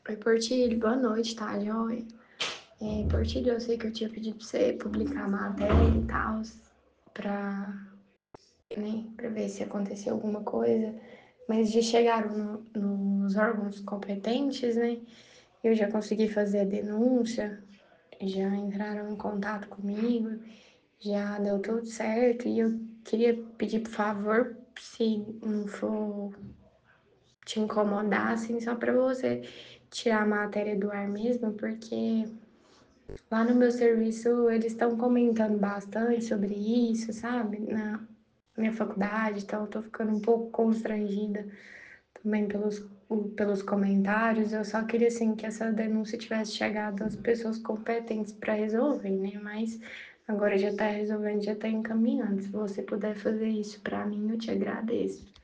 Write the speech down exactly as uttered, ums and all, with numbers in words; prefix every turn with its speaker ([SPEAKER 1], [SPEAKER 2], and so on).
[SPEAKER 1] Oi, Portilho, boa noite, tá, joia? É, Portilho, eu sei que eu tinha pedido pra você publicar a matéria e tal, pra, né, pra ver se aconteceu alguma coisa, mas já chegaram no- nos órgãos competentes, né? Eu já consegui fazer a denúncia, já entraram em contato comigo, já deu tudo certo, e eu queria pedir, por favor, se não for te incomodar, assim, só pra você tirar a matéria do ar mesmo, porque lá no meu serviço eles estão comentando bastante sobre isso, sabe? Na minha faculdade, então eu tô ficando um pouco constrangida também pelos, pelos comentários. Eu só queria, assim, que essa denúncia tivesse chegado às pessoas competentes para resolver, né? Mas agora já tá resolvendo, já tá encaminhando. Se você puder fazer isso para mim, eu te agradeço.